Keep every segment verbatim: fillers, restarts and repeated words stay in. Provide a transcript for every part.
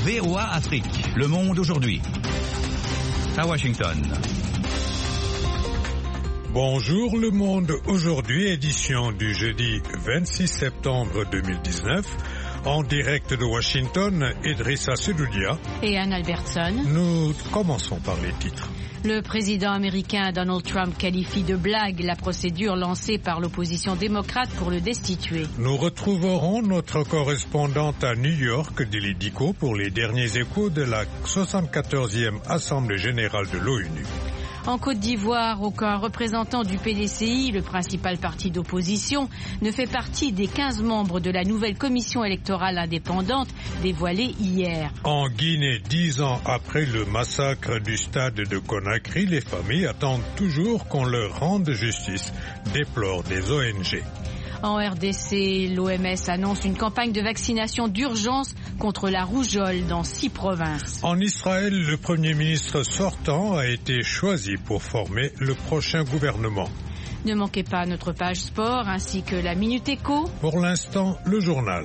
V O A Afrique. Le monde aujourd'hui. À Washington. Bonjour le monde aujourd'hui, édition du jeudi vingt-six septembre deux mille dix-neuf. En direct de Washington, Idrissa Sedoudia et Anne Albertson. Nous commençons par les titres. Le président américain Donald Trump qualifie de blague la procédure lancée par l'opposition démocrate pour le destituer. Nous retrouverons notre correspondante à New York, Dili Diko, pour les derniers échos de la soixante-quatorzième Assemblée générale de l'ONU. En Côte d'Ivoire, aucun représentant du P D C I, le principal parti d'opposition, ne fait partie des quinze membres de la nouvelle commission électorale indépendante dévoilée hier. En Guinée, dix ans après le massacre du stade de Conakry, les familles attendent toujours qu'on leur rende justice, déplorent des O N G. En R D C, l'O M S annonce une campagne de vaccination d'urgence contre la rougeole dans six provinces. En Israël, le Premier ministre sortant a été choisi pour former le prochain gouvernement. Ne manquez pas notre page sport ainsi que la Minute Éco. Pour l'instant, le journal.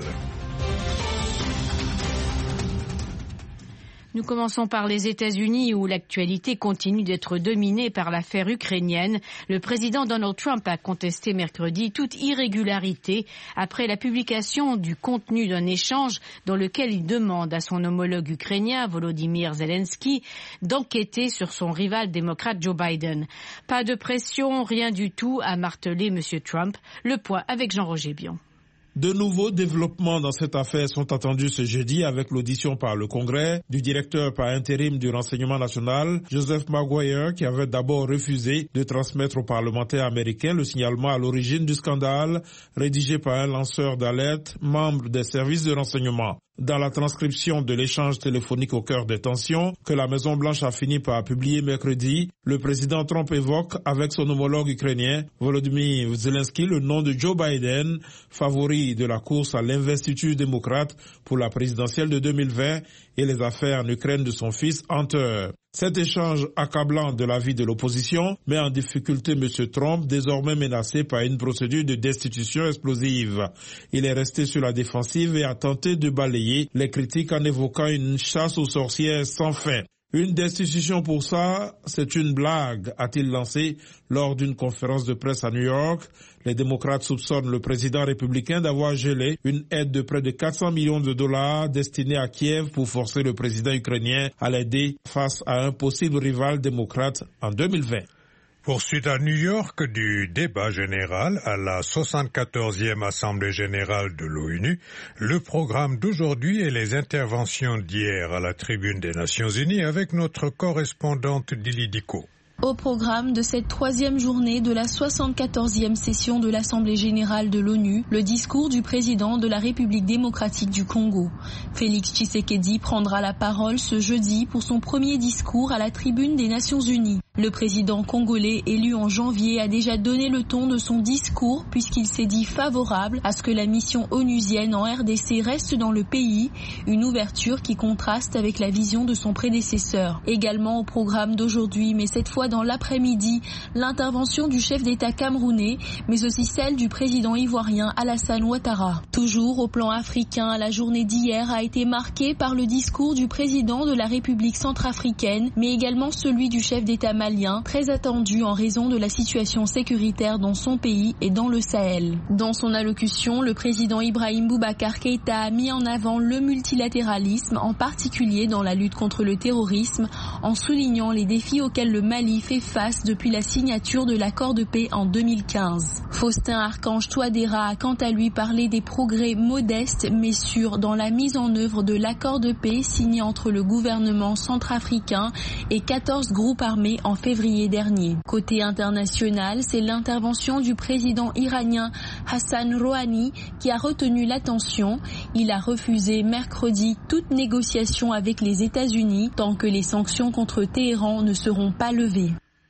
Nous commençons par les États-Unis où l'actualité continue d'être dominée par l'affaire ukrainienne. Le président Donald Trump a contesté mercredi toute irrégularité après la publication du contenu d'un échange dans lequel il demande à son homologue ukrainien, Volodymyr Zelensky, d'enquêter sur son rival démocrate Joe Biden. Pas de pression, rien du tout, a martelé M. Trump. Le point avec Jean-Roger Bion. De nouveaux développements dans cette affaire sont attendus ce jeudi avec l'audition par le Congrès du directeur par intérim du renseignement national, Joseph Maguire, qui avait d'abord refusé de transmettre aux parlementaires américains le signalement à l'origine du scandale rédigé par un lanceur d'alerte, membre des services de renseignement. Dans la transcription de l'échange téléphonique au cœur des tensions que la Maison-Blanche a fini par publier mercredi, le président Trump évoque avec son homologue ukrainien Volodymyr Zelensky le nom de Joe Biden, favori de la course à l'investiture démocrate pour la présidentielle de deux mille vingt et les affaires en Ukraine de son fils Hunter. Cet échange accablant de la vie de l'opposition met en difficulté M. Trump, désormais menacé par une procédure de destitution explosive. Il est resté sur la défensive et a tenté de balayer les critiques en évoquant une chasse aux sorcières sans fin. Une destitution pour ça, c'est une blague, a-t-il lancé lors d'une conférence de presse à New York. Les démocrates soupçonnent le président républicain d'avoir gelé une aide de près de quatre cents millions de dollars destinée à Kiev pour forcer le président ukrainien à l'aider face à un possible rival démocrate en deux mille vingt. Poursuite à New York du débat général à la soixante-quatorzième Assemblée générale de l'ONU, le programme d'aujourd'hui et les interventions d'hier à la tribune des Nations Unies avec notre correspondante Dili Diko. Au programme de cette troisième journée de la soixante-quatorzième session de l'Assemblée générale de l'ONU, le discours du président de la République démocratique du Congo. Félix Tshisekedi prendra la parole ce jeudi pour son premier discours à la tribune des Nations Unies. Le président congolais élu en janvier a déjà donné le ton de son discours puisqu'il s'est dit favorable à ce que la mission onusienne en R D C reste dans le pays, une ouverture qui contraste avec la vision de son prédécesseur. Également au programme d'aujourd'hui, mais cette fois dans l'après-midi, l'intervention du chef d'État camerounais, mais aussi celle du président ivoirien Alassane Ouattara. Toujours au plan africain, la journée d'hier a été marquée par le discours du président de la République centrafricaine, mais également celui du chef d'État malien, très attendu en raison de la situation sécuritaire dans son pays et dans le Sahel. Dans son allocution, le président Ibrahim Boubacar Keïta a mis en avant le multilatéralisme, en particulier dans la lutte contre le terrorisme, en soulignant les défis auxquels le Mali fait face depuis la signature de l'accord de paix en deux mille quinze. Faustin Archange Touadéra a quant à lui parlé des progrès modestes mais sûrs dans la mise en œuvre de l'accord de paix signé entre le gouvernement centrafricain et quatorze groupes armés en février dernier. Côté international, c'est l'intervention du président iranien Hassan Rouhani qui a retenu l'attention. Il a refusé mercredi toute négociation avec les États-Unis tant que les sanctions contre Téhéran ne seront pas levées.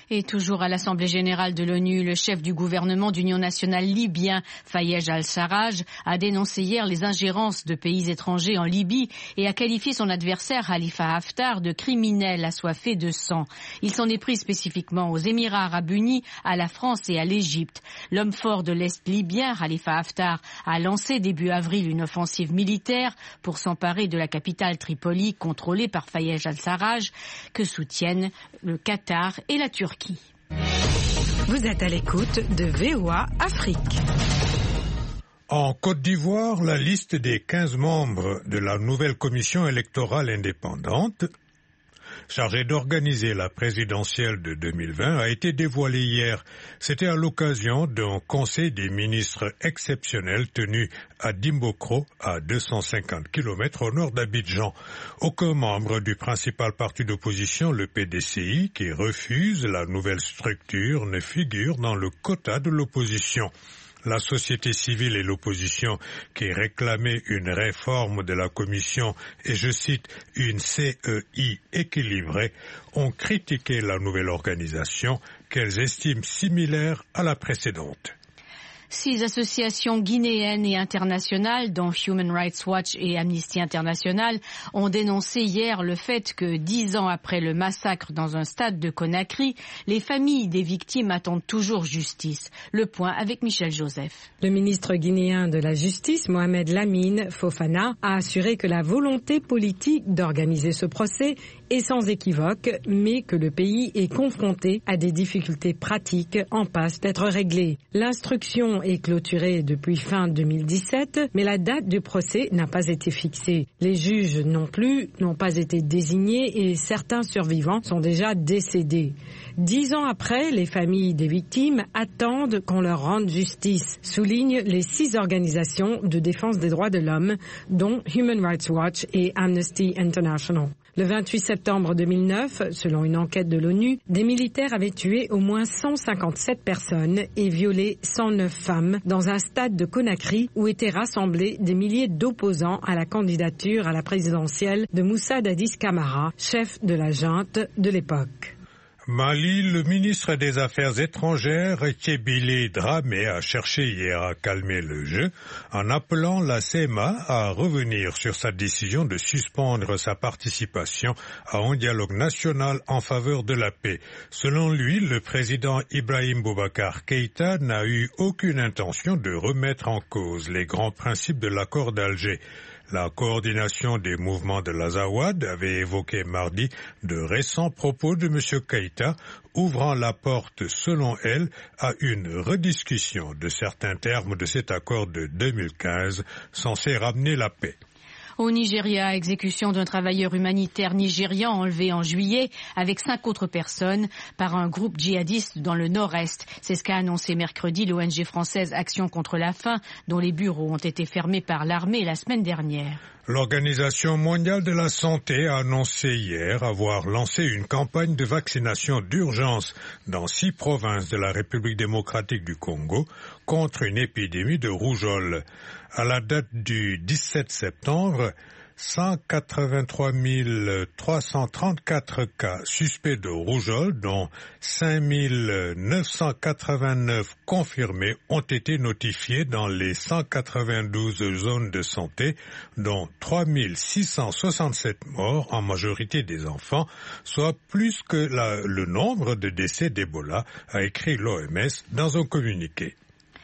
Et toujours à l'Assemblée générale de l'ONU, le chef du gouvernement d'union nationale libyen, Fayez al-Sarraj, a dénoncé hier les ingérences de pays étrangers en Libye et a qualifié son adversaire Khalifa Haftar de criminel assoiffé de sang. Il s'en est pris spécifiquement aux Émirats arabes unis, à la France et à l'Égypte. L'homme fort de l'Est libyen, Khalifa Haftar, a lancé début avril une offensive militaire pour s'emparer de la capitale Tripoli, contrôlée par Fayez al-Sarraj, que soutiennent le Qatar et la Turquie. Vous êtes à l'écoute de V O A Afrique. En Côte d'Ivoire, la liste des quinze membres de la nouvelle commission électorale indépendante chargée d'organiser la présidentielle de deux mille vingt a été dévoilée hier. C'était à l'occasion d'un conseil des ministres exceptionnel tenu à Dimbokro, à deux cent cinquante kilomètres au nord d'Abidjan. Aucun membre du principal parti d'opposition, le P D C I, qui refuse la nouvelle structure, ne figure dans le quota de l'opposition. La société civile et l'opposition qui réclamaient une réforme de la commission et, je cite, une C E I équilibrée, ont critiqué la nouvelle organisation qu'elles estiment similaire à la précédente. Six associations guinéennes et internationales, dont Human Rights Watch et Amnesty International, ont dénoncé hier le fait que, dix ans après le massacre dans un stade de Conakry, les familles des victimes attendent toujours justice. Le point avec Michel Joseph. Le ministre guinéen de la Justice, Mohamed Lamine Fofana, a assuré que la volonté politique d'organiser ce procès est sans équivoque, mais que le pays est confronté à des difficultés pratiques en passe d'être réglées. L'instruction est clôturée depuis fin deux mille dix-sept, mais la date du procès n'a pas été fixée. Les juges non plus n'ont pas été désignés et certains survivants sont déjà décédés. Dix ans après, les familles des victimes attendent qu'on leur rende justice, soulignent les six organisations de défense des droits de l'homme, dont Human Rights Watch et Amnesty International. Le vingt-huit septembre deux mille neuf, selon une enquête de l'ONU, des militaires avaient tué au moins cent cinquante-sept personnes et violé cent neuf femmes dans un stade de Conakry où étaient rassemblés des milliers d'opposants à la candidature à la présidentielle de Moussa Dadis Camara, chef de la junte de l'époque. Mali, le ministre des Affaires étrangères, Thébile Dramé, a cherché hier à calmer le jeu en appelant la C E M A à revenir sur sa décision de suspendre sa participation à un dialogue national en faveur de la paix. Selon lui, le président Ibrahim Boubacar Keïta n'a eu aucune intention de remettre en cause les grands principes de l'accord d'Alger. La coordination des mouvements de l'Azawad avait évoqué mardi de récents propos de M. Keïta, ouvrant la porte, selon elle, à une rediscussion de certains termes de cet accord de deux mille quinze censé ramener la paix. Au Nigeria, exécution d'un travailleur humanitaire nigérian enlevé en juillet avec cinq autres personnes par un groupe djihadiste dans le nord-est. C'est ce qu'a annoncé mercredi l'O N G française Action contre la faim, dont les bureaux ont été fermés par l'armée la semaine dernière. L'Organisation mondiale de la santé a annoncé hier avoir lancé une campagne de vaccination d'urgence dans six provinces de la République démocratique du Congo contre une épidémie de rougeole. À la date du dix-sept septembre, cent quatre-vingt-trois mille trois cent trente-quatre cas suspects de rougeole, dont cinq mille neuf cent quatre-vingt-neuf confirmés, ont été notifiés dans les cent quatre-vingt-douze zones de santé, dont trois mille six cent soixante-sept morts, en majorité des enfants, soit plus que la, le nombre de décès d'Ebola, a écrit l'O M S dans un communiqué.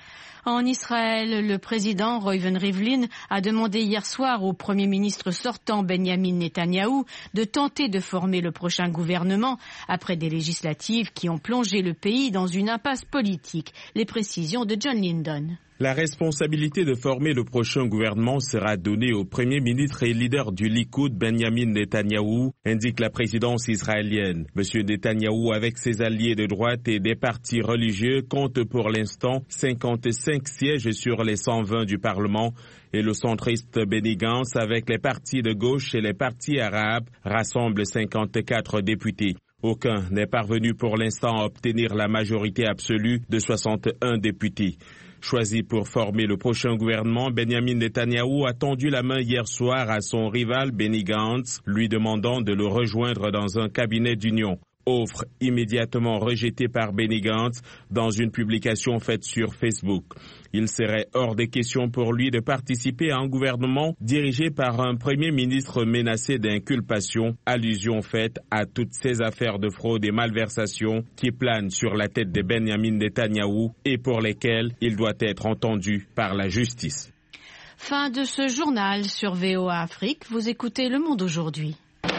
En Israël, le président Reuven Rivlin a demandé hier soir au Premier ministre sortant Benjamin Netanyahou de tenter de former le prochain gouvernement après des législatives qui ont plongé le pays dans une impasse politique. Les précisions de John Lyndon. La responsabilité de former le prochain gouvernement sera donnée au Premier ministre et leader du Likoud, Benjamin Netanyahou, indique la présidence israélienne. Monsieur Netanyahou, avec ses alliés de droite et des partis religieux, compte pour l'instant cinquante-cinq sièges sur les cent vingt du Parlement, et le centriste Benny Gantz, avec les partis de gauche et les partis arabes, rassemble cinquante-quatre députés. Aucun n'est parvenu pour l'instant à obtenir la majorité absolue de soixante et un députés. Choisi pour former le prochain gouvernement, Benjamin Netanyahou a tendu la main hier soir à son rival Benny Gantz, lui demandant de le rejoindre dans un cabinet d'union. Offre immédiatement rejetée par Benny Gantz dans une publication faite sur Facebook. Il serait hors des questions pour lui de participer à un gouvernement dirigé par un premier ministre menacé d'inculpation, allusion faite à toutes ces affaires de fraude et malversation qui planent sur la tête de Benyamin Netanyahou et pour lesquelles il doit être entendu par la justice. Fin de ce journal sur V O A Afrique. Vous écoutez Le Monde aujourd'hui.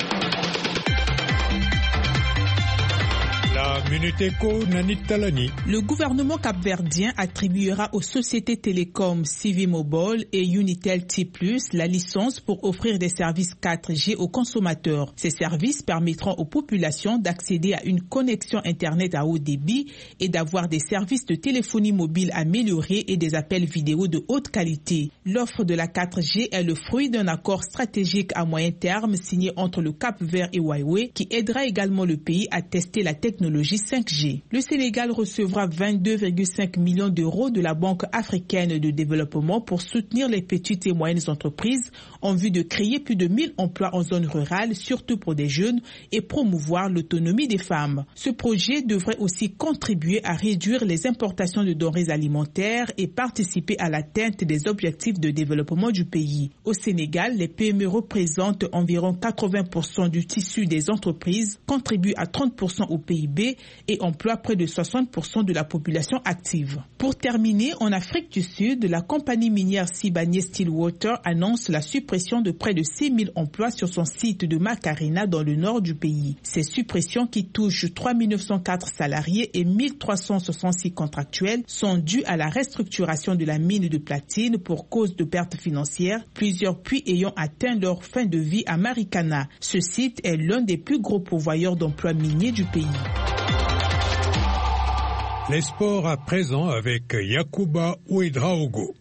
La Minute Éco, Nanit Talani. Le gouvernement capverdien attribuera aux sociétés télécoms Civimobile et Unitel T plus, la licence pour offrir des services quatre G aux consommateurs. Ces services permettront aux populations d'accéder à une connexion Internet à haut débit et d'avoir des services de téléphonie mobile améliorés et des appels vidéo de haute qualité. L'offre de la quatre G est le fruit d'un accord stratégique à moyen terme signé entre le Cap-Vert et Huawei qui aidera également le pays à tester la technologie cinq G. Le Sénégal recevra vingt-deux virgule cinq millions d'euros de la Banque africaine de développement pour soutenir les petites et moyennes entreprises en vue de créer plus de mille emplois en zone rurale, surtout pour des jeunes, et promouvoir l'autonomie des femmes. Ce projet devrait aussi contribuer à réduire les importations de denrées alimentaires et participer à l'atteinte des objectifs de développement du pays. Au Sénégal, les P M E représentent environ quatre-vingts pour cent du tissu des entreprises, contribuent à trente pour cent au P I B et emploie près de soixante pour cent de la population active. Pour terminer, en Afrique du Sud, la compagnie minière Sibanye-Stillwater annonce la suppression de près de six mille emplois sur son site de Macarena dans le nord du pays. Ces suppressions qui touchent trois mille neuf cent quatre salariés et mille trois cent soixante-six contractuels sont dues à la restructuration de la mine de platine pour cause de pertes financières, plusieurs puits ayant atteint leur fin de vie à Marikana. Ce site est l'un des plus gros pourvoyeurs d'emplois miniers du pays. Les sports à présent avec Yacouba Ouedraogo.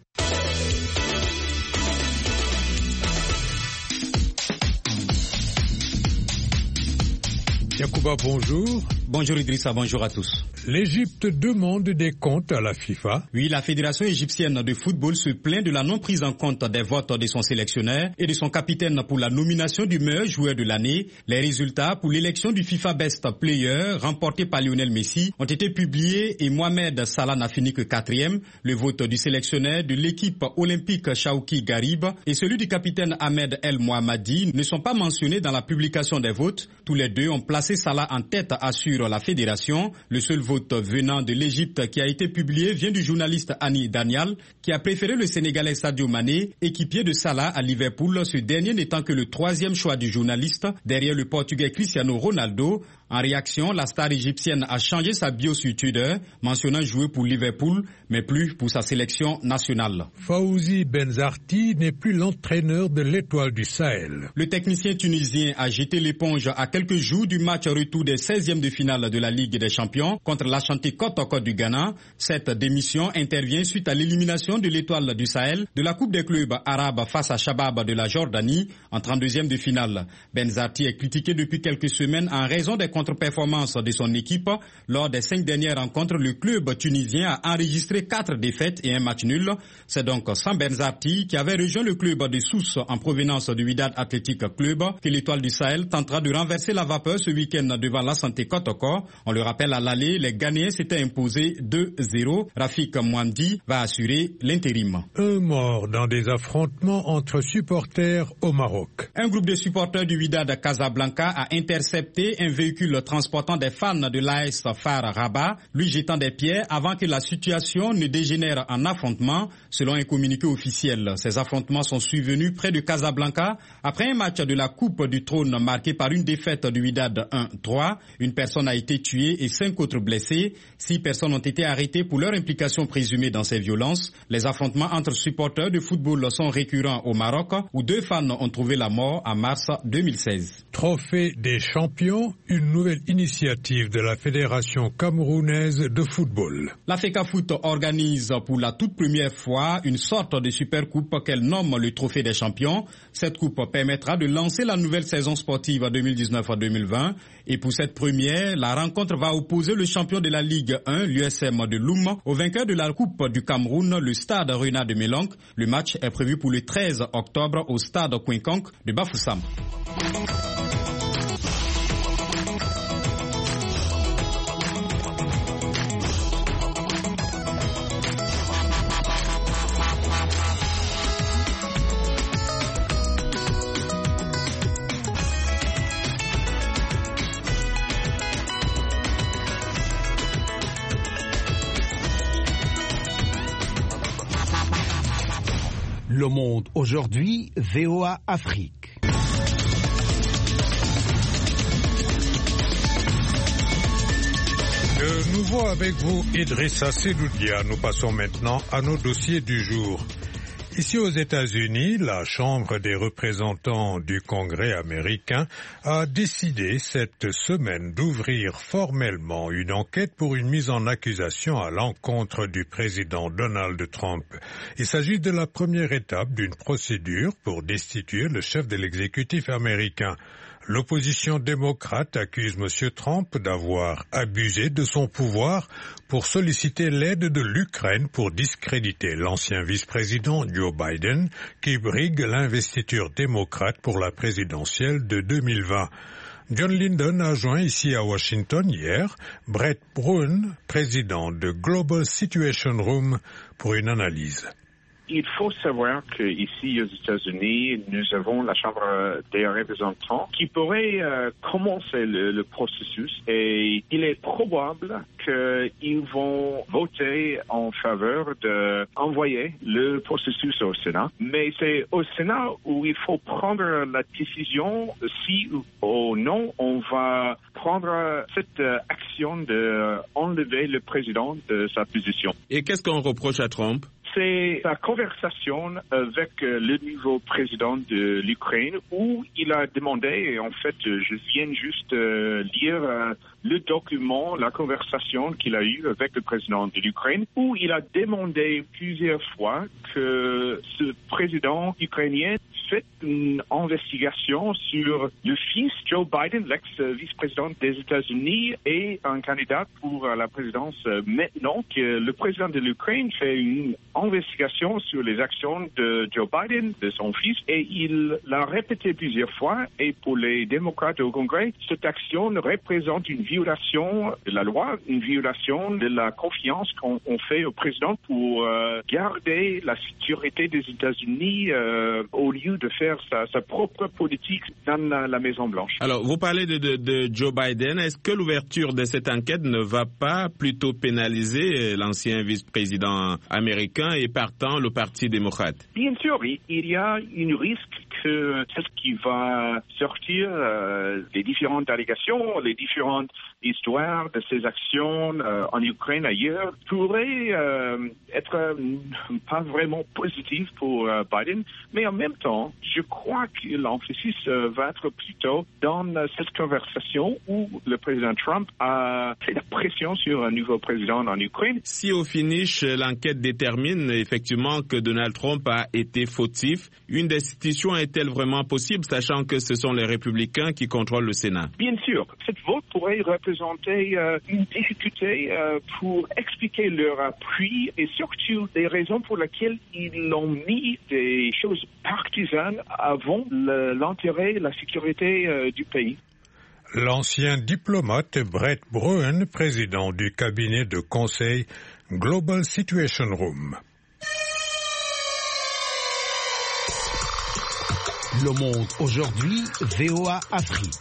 Yacouba, bonjour. Bonjour Idrissa, bonjour à tous. L'Égypte demande des comptes à la FIFA. Oui, la Fédération égyptienne de football se plaint de la non prise en compte des votes de son sélectionneur et de son capitaine pour la nomination du meilleur joueur de l'année. Les résultats pour l'élection du FIFA Best Player remporté par Lionel Messi ont été publiés et Mohamed Salah n'a fini que quatrième. Le vote du sélectionneur de l'équipe olympique Chaouki Garib et celui du capitaine Ahmed El Mohammadi ne sont pas mentionnés dans la publication des votes. Tous les deux ont placé Salah en tête, assure la fédération. Le seul vote venant de l'Égypte qui a été publié vient du journaliste Annie Daniel qui a préféré le Sénégalais Sadio Mané, équipier de Salah à Liverpool, ce dernier n'étant que le troisième choix du journaliste derrière le Portugais Cristiano Ronaldo. En réaction, la star égyptienne a changé sa bio sur Twitter, mentionnant jouer pour Liverpool, mais plus pour sa sélection nationale. Fawzi Benzarti n'est plus l'entraîneur de l'Étoile du Sahel. Le technicien tunisien a jeté l'éponge à quelques jours du match retour des seizièmes de finale de la Ligue des Champions contre l'Ashanti Kotoko du Ghana. Cette démission intervient suite à l'élimination de l'Étoile du Sahel de la Coupe des clubs arabes face à Shabab de la Jordanie en trente-deuxième de finale. Benzarti est critiqué depuis quelques semaines en raison des contre-performances de son équipe. Lors des cinq dernières rencontres, le club tunisien a enregistré quatre défaites et un match nul. C'est donc sans Benzarti, qui avait rejoint le club de Sousse en provenance du Wydad Athletic Club, que l'Étoile du Sahel tentera de renverser la vapeur ce week-end devant l'Asante Kotoko. On le rappelle, à l'aller, les Ghanéens s'étaient imposés deux zéro. Rafik Mwandi va assurer l'intérim. Un mort dans des affrontements entre supporters au Maroc. Un groupe de supporters du Wydad Casablanca a intercepté un véhicule transportant des fans de l'A S F A R Rabat, lui jetant des pierres avant que la situation ne dégénère en affrontement. Selon un communiqué officiel, ces affrontements sont survenus près de Casablanca après un match de la Coupe du Trône marqué par une défaite du Wydad un trois. Une personne a été tuée et cinq autres blessées. Six personnes ont été arrêtées pour leur implication présumée dans ces violences. Les affrontements entre supporters de football sont récurrents au Maroc, où deux fans ont trouvé la mort en mars deux mille seize. Trophée des champions, une nouvelle initiative de la Fédération camerounaise de football. La FECAFoot organise pour la toute première fois une sorte de super coupe qu'elle nomme le Trophée des champions. Cette coupe permettra de lancer la nouvelle saison sportive deux mille dix-neuf deux mille vingt. Et pour cette première, la rencontre va opposer le champion de la Ligue un, l'U S M de Loum, au vainqueur de la Coupe du Cameroun, le Stade Renard de Mélanc. Le match est prévu pour le treize octobre au Stade Kouinkank de Bafoussam. Le Monde aujourd'hui, V O A Afrique. De nouveau avec vous, Idrissa Seloudia. Nous passons maintenant à nos dossiers du jour. Ici aux États-Unis, la Chambre des représentants du Congrès américain a décidé cette semaine d'ouvrir formellement une enquête pour une mise en accusation à l'encontre du président Donald Trump. Il s'agit de la première étape d'une procédure pour destituer le chef de l'exécutif américain. L'opposition démocrate accuse M. Trump d'avoir abusé de son pouvoir pour solliciter l'aide de l'Ukraine pour discréditer l'ancien vice-président Joe Biden qui brigue l'investiture démocrate pour la présidentielle de deux mille vingt. John Linden a joint ici à Washington hier Brett Bruen, président de Global Situation Room, pour une analyse. Il faut savoir qu'ici aux États-Unis, nous avons la Chambre des représentants qui pourrait euh, commencer le, le processus et il est probable qu'ils vont voter en faveur d'envoyer le processus au Sénat. Mais c'est au Sénat où il faut prendre la décision si ou non on va prendre cette action d'enlever le président de sa position. Et qu'est-ce qu'on reproche à Trump ? C'est sa conversation avec le nouveau président de l'Ukraine où il a demandé, et en fait je viens juste lire le document, la conversation qu'il a eue avec le président de l'Ukraine, où il a demandé plusieurs fois que ce président ukrainien fait une investigation sur le fils Joe Biden, l'ex-vice-président des États-Unis et un candidat pour la présidence maintenant, que le président de l'Ukraine fait une investigation sur les actions de Joe Biden, de son fils, et il l'a répété plusieurs fois. Et pour les démocrates au Congrès, cette action représente une violation de la loi, une violation de la confiance qu'on fait au président pour euh, garder la sécurité des États-Unis euh, au lieu de faire sa, sa propre politique dans la, la Maison-Blanche. Alors, vous parlez de, de, de Joe Biden. Est-ce que l'ouverture de cette enquête ne va pas plutôt pénaliser l'ancien vice-président américain et partant le Parti démocrate? Bien sûr, il y a un risque que ce qui va sortir euh, des différentes allégations, les différentes histoires de ces actions euh, en Ukraine ailleurs pourrait euh, être euh, pas vraiment positif pour euh, Biden, mais en même temps, je crois que l'emphasis euh, va être plutôt dans euh, cette conversation où le président Trump a fait la pression sur un nouveau président en Ukraine. Si au finish, l'enquête détermine effectivement que Donald Trump a été fautif, une destitution est-elle vraiment possible, sachant que ce sont les républicains qui contrôlent le Sénat? Bien sûr, cette vote pourrait représenter euh, une difficulté euh, pour expliquer leur appui et surtout les raisons pour lesquelles ils ont mis des choses partisanes avant le, l'intérêt et la sécurité euh, du pays. L'ancien diplomate Brett Bruen, président du cabinet de conseil Global Situation Room. Le Monde aujourd'hui, V O A Afrique.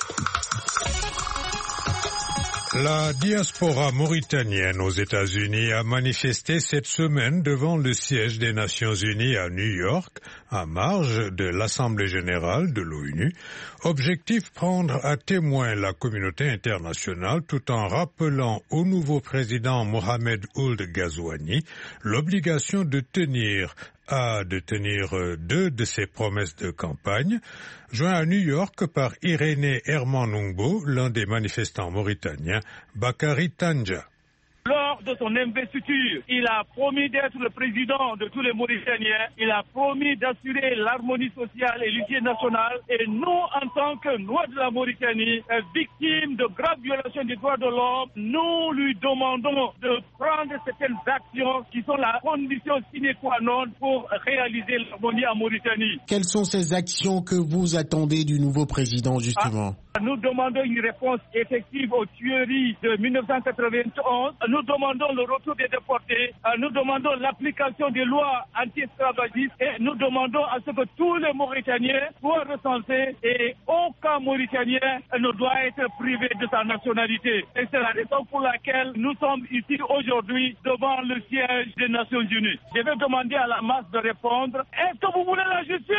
La diaspora mauritanienne aux États-Unis a manifesté cette semaine devant le siège des Nations Unies à New York, à marge de l'Assemblée générale de l'ONU. Objectif, prendre à témoin la communauté internationale tout en rappelant au nouveau président Mohamed Ould Ghazouani l'obligation de tenir à de tenir deux de ses promesses de campagne, joint à New York par Irénée Hermanungbo, l'un des manifestants mauritaniens, Bakary Tandja. Lors de son investiture, il a promis d'être le président de tous les Mauritaniens. Il a promis d'assurer l'harmonie sociale et l'unité nationale. Et nous, en tant que Noirs de la Mauritanie, victimes de graves violations des droits de l'homme, nous lui demandons de prendre certaines actions qui sont la condition sine qua non pour réaliser l'harmonie en Mauritanie. Quelles sont ces actions que vous attendez du nouveau président, justement ? Ah, Nous demandons une réponse effective aux tueries de mille neuf cent quatre-vingt-onze. Nous demandons le retour des déportés. Nous demandons l'application des lois anti-esclavagistes et nous demandons à ce que tous les Mauritaniens soient recensés et aucun Mauritanien ne doit être privé de sa nationalité. Et c'est la raison pour laquelle nous sommes ici aujourd'hui devant le siège des Nations Unies. Je vais demander à la masse de répondre. Est-ce que vous voulez la justice?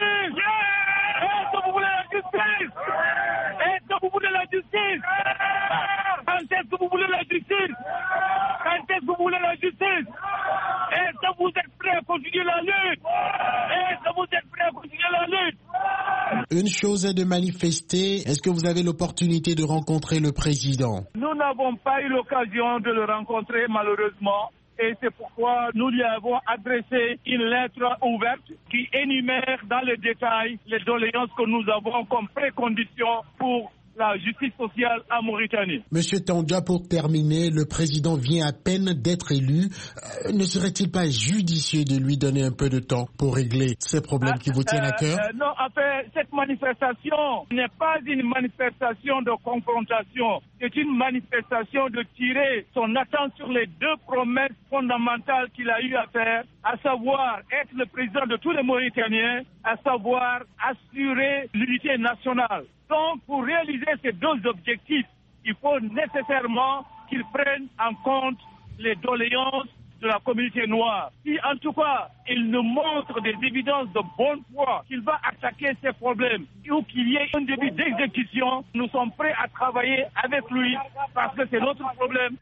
Est-ce que vous voulez la justice? Est-ce que vous voulez la justice? Quand est-ce que vous voulez la justice? Quand est-ce que vous voulez la justice? Est-ce que vous êtes prêts à continuer la lutte? Est-ce que vous êtes prêts à continuer la lutte? Une chose est de manifester. Est-ce que vous avez l'opportunité de rencontrer le président? Nous n'avons pas eu l'occasion de le rencontrer, malheureusement. Et c'est pourquoi nous lui avons adressé une lettre ouverte qui énumère dans le détail les doléances que nous avons comme précondition pour la justice sociale en Mauritanie. Monsieur Tandja, pour terminer, le président vient à peine d'être élu. Euh, ne serait-il pas judicieux de lui donner un peu de temps pour régler ces problèmes qui vous tiennent à cœur? euh, euh, Non, en fait, cette manifestation n'est pas une manifestation de confrontation. C'est une manifestation de tirer son attention sur les deux promesses fondamentales qu'il a eu à faire, à savoir être le président de tous les Mauritaniens, à savoir assurer l'unité nationale. Donc, pour réaliser ces deux objectifs, il faut nécessairement qu'ils prennent en compte les doléances de la communauté noire. Si, en tout cas, il nous montre des évidences de bonne foi qu'il va attaquer ces problèmes ou qu'il y ait un début d'exécution, nous sommes prêts à travailler avec lui parce que c'est notre problème.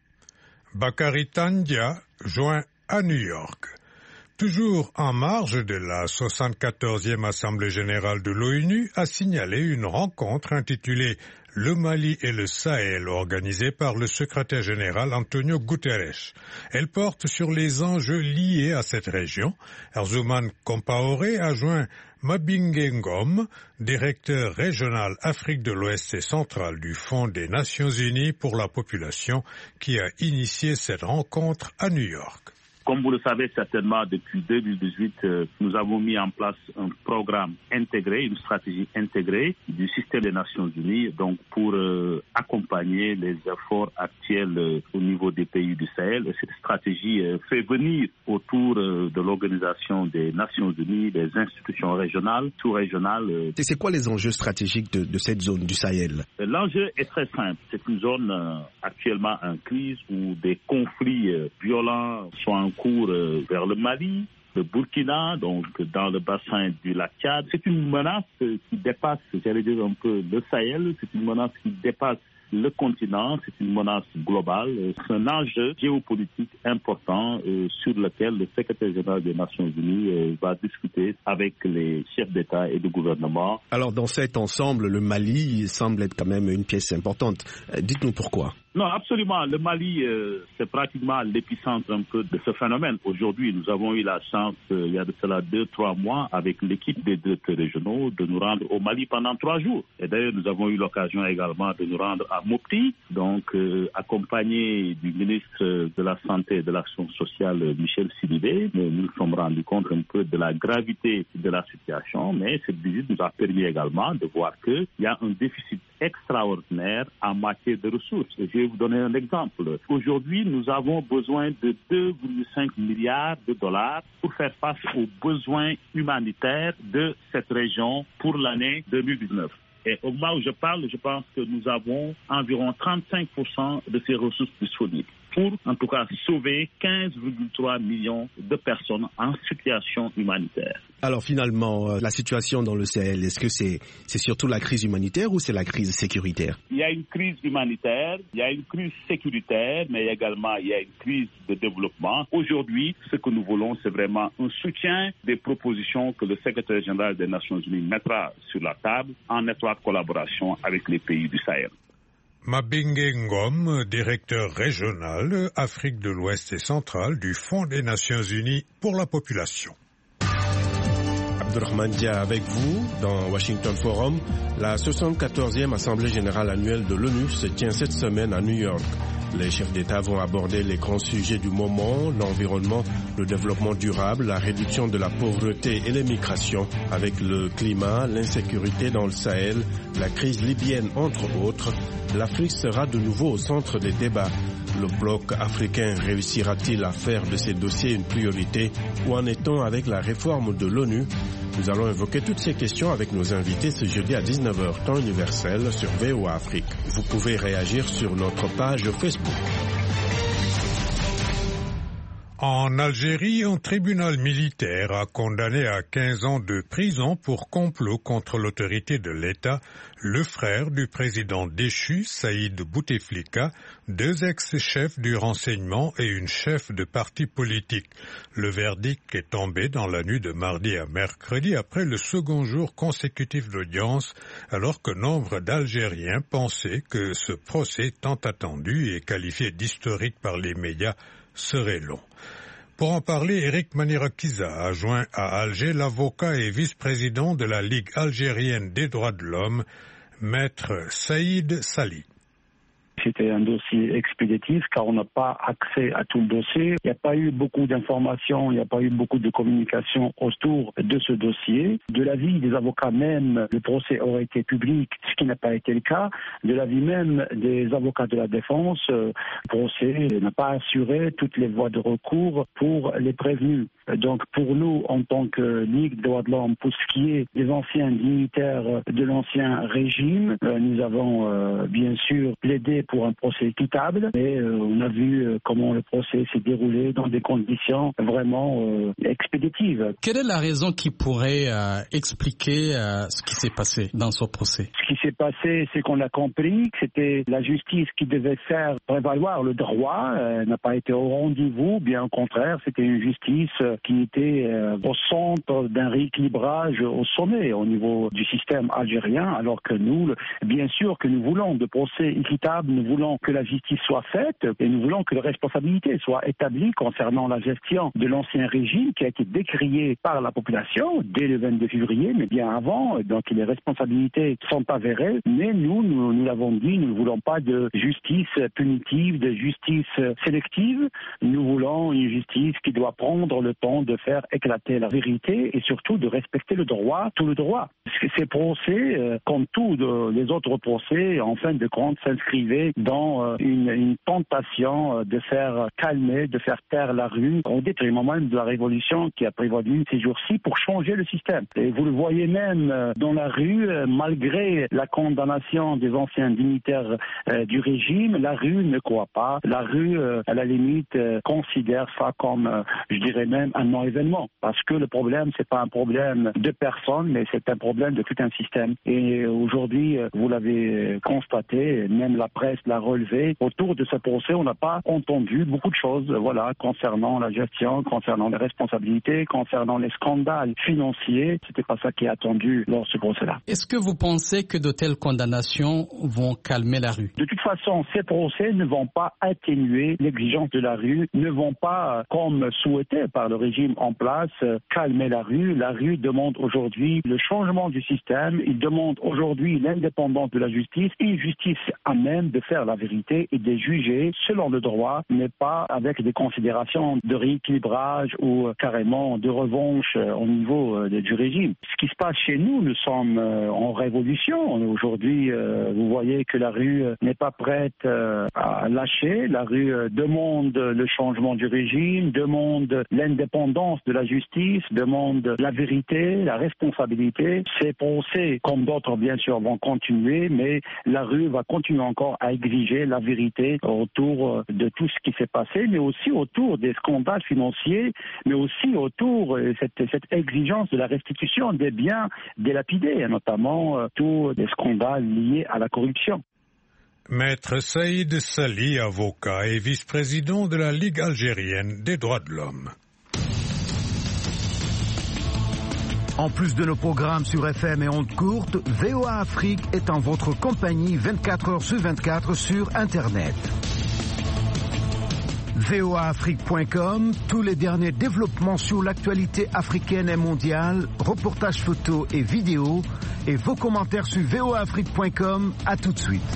Bakary Tandja joint à New York. Toujours en marge de la soixante-quatorzième Assemblée générale de l'ONU, a signalé une rencontre intitulée « Le Mali et le Sahel » organisée par le secrétaire général Antonio Guterres. Elle porte sur les enjeux liés à cette région. Erzuman Compaoré a joint Mabingue Ngom, directeur régional Afrique de l'Ouest et centrale du Fonds des Nations Unies pour la population, qui a initié cette rencontre à New York. Comme vous le savez certainement, depuis deux mille dix-huit, euh, nous avons mis en place un programme intégré, une stratégie intégrée du système des Nations Unies, donc pour euh, accompagner les efforts actuels euh, au niveau des pays du Sahel. Et cette stratégie euh, fait venir autour euh, de l'Organisation des Nations Unies des institutions régionales, sous-régionales. Euh. Et c'est quoi les enjeux stratégiques de, de cette zone du Sahel? L'enjeu est très simple. C'est une zone euh, actuellement en crise où des conflits euh, violents sont en cours euh, vers le Mali, le Burkina, donc dans le bassin du lac Tchad. C'est une menace euh, qui dépasse, j'allais dire un peu, le Sahel. C'est une menace qui dépasse le continent. C'est une menace globale. C'est un enjeu géopolitique important euh, sur lequel le secrétaire général des Nations Unies euh, va discuter avec les chefs d'État et de gouvernement. Alors dans cet ensemble, le Mali semble être quand même une pièce importante. Euh, dites-nous pourquoi. Non, absolument. Le Mali, euh, c'est pratiquement l'épicentre un peu de ce phénomène. Aujourd'hui, nous avons eu la chance, euh, il y a de cela deux, trois mois, avec l'équipe des directeurs régionaux, de nous rendre au Mali pendant trois jours. Et d'ailleurs, nous avons eu l'occasion également de nous rendre à Mopti, donc euh, accompagné du ministre de la Santé et de l'Action sociale, Michel Sidibé. Nous nous sommes rendus compte un peu de la gravité de la situation, mais cette visite nous a permis également de voir qu'il y a un déficit extraordinaire en matière de ressources. Et je vais vous donner un exemple. Aujourd'hui, nous avons besoin de deux virgule cinq milliards de dollars pour faire face aux besoins humanitaires de cette région pour l'année deux mille dix-neuf. Et au moment où je parle, je pense que nous avons environ trente-cinq pour cent de ces ressources disponibles pour, en tout cas, sauver quinze virgule trois millions de personnes en situation humanitaire. Alors finalement, euh, la situation dans le Sahel, est-ce que c'est, c'est surtout la crise humanitaire ou c'est la crise sécuritaire? Il y a une crise humanitaire, il y a une crise sécuritaire, mais également il y a une crise de développement. Aujourd'hui, ce que nous voulons, c'est vraiment un soutien des propositions que le secrétaire général des Nations Unies mettra sur la table en étroite collaboration avec les pays du Sahel. Mabingue Ngom, directeur régional Afrique de l'Ouest et centrale du Fonds des Nations Unies pour la population. Abdurrahman Dia avec vous dans Washington Forum. La soixante-quatorzième Assemblée générale annuelle de l'ONU se tient cette semaine à New York. Les chefs d'État vont aborder les grands sujets du moment, l'environnement, le développement durable, la réduction de la pauvreté et les migrations, avec le climat, l'insécurité dans le Sahel, la crise libyenne entre autres. L'Afrique sera de nouveau au centre des débats. Le bloc africain réussira-t-il à faire de ces dossiers une priorité? Où en est-on avec la réforme de l'ONU? Nous allons évoquer toutes ces questions avec nos invités ce jeudi à dix-neuf heures, temps universel, sur V O A Afrique. Vous pouvez réagir sur notre page Facebook. En Algérie, un tribunal militaire a condamné à quinze ans de prison pour complot contre l'autorité de l'État le frère du président déchu, Saïd Bouteflika, deux ex-chefs du renseignement et une chef de parti politique. Le verdict est tombé dans la nuit de mardi à mercredi après le second jour consécutif d'audience, alors que nombre d'Algériens pensaient que ce procès tant attendu et qualifié d'historique par les médias serait long. Pour en parler, Eric Manirakiza a joint à Alger l'avocat et vice-président de la Ligue algérienne des droits de l'homme, Maître Saïd Sali. C'était un dossier expéditif car on n'a pas accès à tout le dossier. Il n'y a pas eu beaucoup d'informations, il n'y a pas eu beaucoup de communication autour de ce dossier. De l'avis des avocats même, le procès aurait été public, ce qui n'a pas été le cas. De l'avis même des avocats de la défense, le procès n'a pas assuré toutes les voies de recours pour les prévenus. Donc pour nous, en tant que Ligue des droits de l'homme, pour ce qui est des anciens dignitaires de l'ancien régime, nous avons bien sûr plaidé pour un procès équitable et euh, on a vu euh, comment le procès s'est déroulé dans des conditions vraiment euh, expéditives. Quelle est la raison qui pourrait euh, expliquer euh, ce qui s'est passé dans ce procès? Ce qui s'est passé, c'est qu'on a compris que c'était la justice qui devait faire prévaloir le droit, euh, n'a pas été au rendez-vous, bien au contraire, c'était une justice euh, qui était euh, au centre d'un rééquilibrage au sommet au niveau du système algérien, alors que nous, le, bien sûr que nous voulons de procès équitables, nous voulons que la justice soit faite et nous voulons que les responsabilités soient établies concernant la gestion de l'ancien régime qui a été décrié par la population dès le vingt-deux février, mais bien avant. Donc les responsabilités sont avérées, mais nous, nous, nous l'avons dit, nous ne voulons pas de justice punitive, de justice sélective. Nous voulons une justice qui doit prendre le temps de faire éclater la vérité et surtout de respecter le droit, tout le droit. Ces procès, comme tous les autres procès, en fin de compte, s'inscrivaient dans une, une tentation de faire calmer, de faire taire la rue, au détriment même de la révolution qui a prévalu ces jours-ci pour changer le système. Et vous le voyez même dans la rue, malgré la condamnation des anciens dignitaires euh, du régime, la rue ne croit pas. La rue, euh, à la limite, euh, considère ça comme, euh, je dirais même, un non-événement. Parce que le problème, c'est pas un problème de personne, mais c'est un problème de tout un système. Et aujourd'hui, vous l'avez constaté, même la presse l'a relevé. Autour de ce procès, on n'a pas entendu beaucoup de choses, voilà, concernant la gestion, concernant les responsabilités, concernant les scandales financiers. C'était pas ça qui est attendu lors de ce procès-là. Est-ce que vous pensez que de telles condamnations vont calmer la rue? De toute façon, ces procès ne vont pas atténuer l'exigence de la rue, ne vont pas, comme souhaité par le régime en place, calmer la rue. La rue demande aujourd'hui le changement du système. Il demande aujourd'hui l'indépendance de la justice, une justice à même de faire la vérité et de juger selon le droit, mais pas avec des considérations de rééquilibrage ou carrément de revanche au niveau du régime. Ce qui se passe chez nous, nous sommes en révolution. Aujourd'hui, vous voyez que la rue n'est pas prête à lâcher. La rue demande le changement du régime, demande l'indépendance de la justice, demande la vérité, la responsabilité. Ces procès, comme d'autres bien sûr, vont continuer, mais la rue va continuer encore à exiger la vérité autour de tout ce qui s'est passé, mais aussi autour des scandales financiers, mais aussi autour de cette, cette exigence de la restitution des biens dilapidés, notamment euh, tous les scandales liés à la corruption. Maître Saïd Sali, avocat et vice-président de la Ligue algérienne des droits de l'homme. En plus de nos programmes sur F M et ondes courtes, V O A Afrique est en votre compagnie vingt-quatre heures sur vingt-quatre sur Internet. V O A Afrique point com, tous les derniers développements sur l'actualité africaine et mondiale, reportages photos et vidéos, et vos commentaires sur V O A Afrique point com. À tout de suite.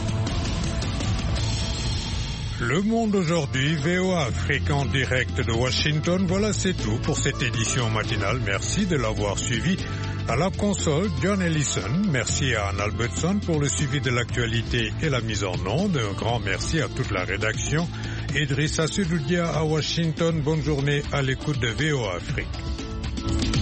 Le Monde aujourd'hui, V O A Afrique en direct de Washington. Voilà, c'est tout pour cette édition matinale. Merci de l'avoir suivi. À la console, John Ellison. Merci à Anne Albertson pour le suivi de l'actualité et la mise en onde. Un grand merci à toute la rédaction. Idrissa Sedoudia à Washington. Bonne journée à l'écoute de V O A Afrique.